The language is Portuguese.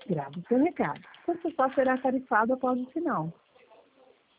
Grave seu recado. Você só será tarifado após o sinal.